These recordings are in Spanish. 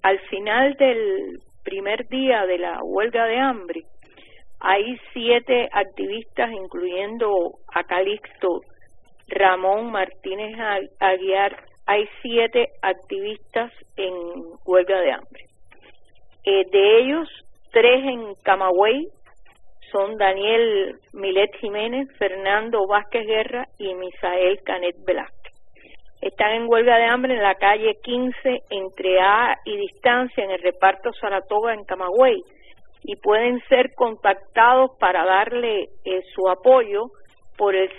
al final del primer día de la huelga de hambre, hay 7 activistas, incluyendo a Calixto Ramón Martínez Aguiar. Hay 7 activistas en huelga de hambre. De ellos, 3 en Camagüey, son Daniel Milet Jiménez, Fernando Vázquez Guerra y Misael Canet Velázquez. Están en huelga de hambre en la calle 15 entre A y Distancia en el reparto Saratoga en Camagüey, y pueden ser contactados para darle su apoyo por el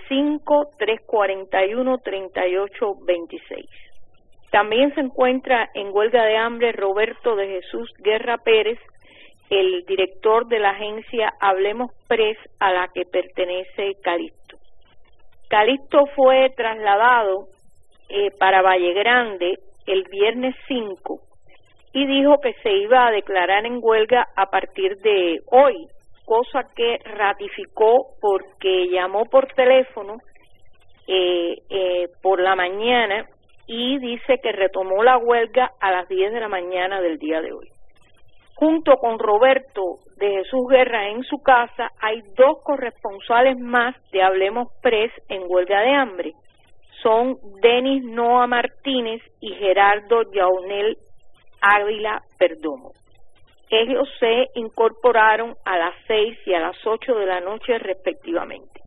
5-341-3826. También se encuentra en huelga de hambre Roberto de Jesús Guerra Pérez, el director de la agencia Hablemos Press, a la que pertenece Calixto. Calixto fue trasladado para Valle Grande el viernes 5 y dijo que se iba a declarar en huelga a partir de hoy, cosa que ratificó porque llamó por teléfono por la mañana y dice que retomó la huelga a las 10 de la mañana del día de hoy. Junto con Roberto de Jesús Guerra en su casa, hay 2 corresponsales más de Hablemos Press en huelga de hambre. Son Denis Noa Martínez y Gerardo Yaunel Ávila Perdomo. Ellos se incorporaron a las 6 y a las 8 de la noche respectivamente.